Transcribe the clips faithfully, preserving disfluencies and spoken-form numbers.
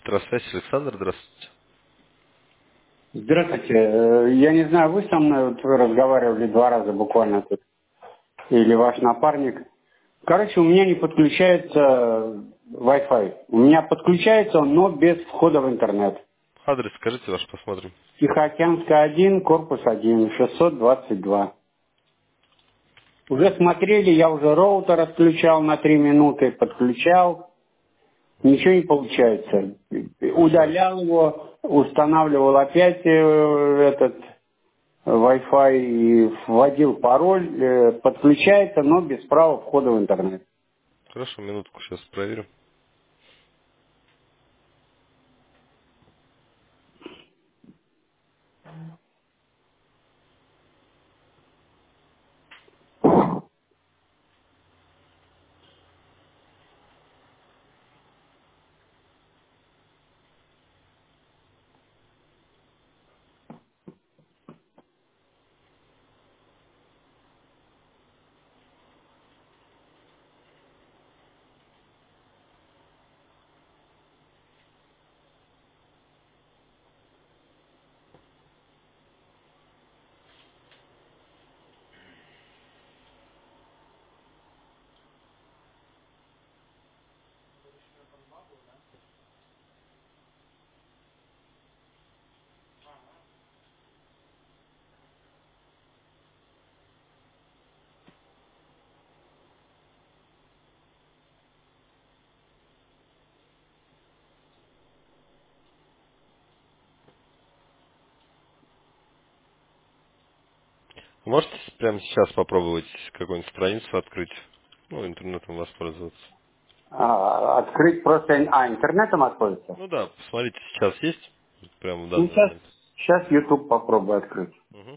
Здравствуйте, Александр, здравствуйте. Здравствуйте. Э, Я не знаю, вы со мной вот вы разговаривали два раза буквально тут, или ваш напарник. Короче, у меня не подключается э, Wi-Fi. У меня подключается он, но без входа в интернет. Адрес скажите ваш, посмотрим. Тихоокеанская один, корпус один, шестьсот двадцать два. Уже смотрели, я уже роутер отключал на три минуты, подключал. Ничего не получается. Ага. Удалял его, устанавливал опять э, этот Wi-Fi и вводил пароль, э, подключается, но без права входа в интернет. Хорошо, минутку, сейчас проверим. Можете прямо сейчас попробовать какую-нибудь страницу открыть? Ну, интернетом воспользоваться. А, открыть просто... А, интернетом откроется? Ну да, посмотрите, сейчас есть? Прямо в Ну, данный сейчас, момент. сейчас YouTube попробую открыть. Угу.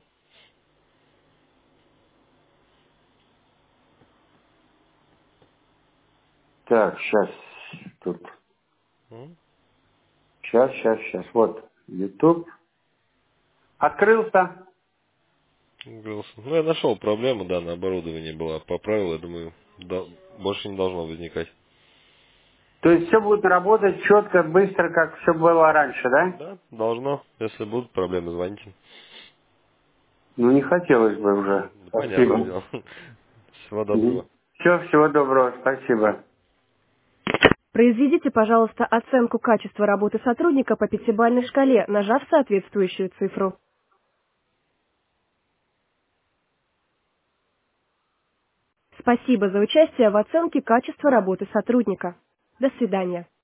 Так, сейчас тут. Угу. Сейчас, сейчас, сейчас. Вот, YouTube. Открылся. Грелся. Ну, я нашел проблему, да, на оборудовании была. Поправил, я думаю, да, больше не должно возникать. То есть все будет работать четко, быстро, как все было раньше, да? Да, должно. Если будут проблемы, звоните. Ну, не хотелось бы уже. Да, понятное Спасибо. дело. Всего доброго. Все, всего доброго. Спасибо. Произведите, пожалуйста, оценку качества работы сотрудника по пятибалльной шкале, нажав соответствующую цифру. Спасибо за участие в оценке качества работы сотрудника. До свидания.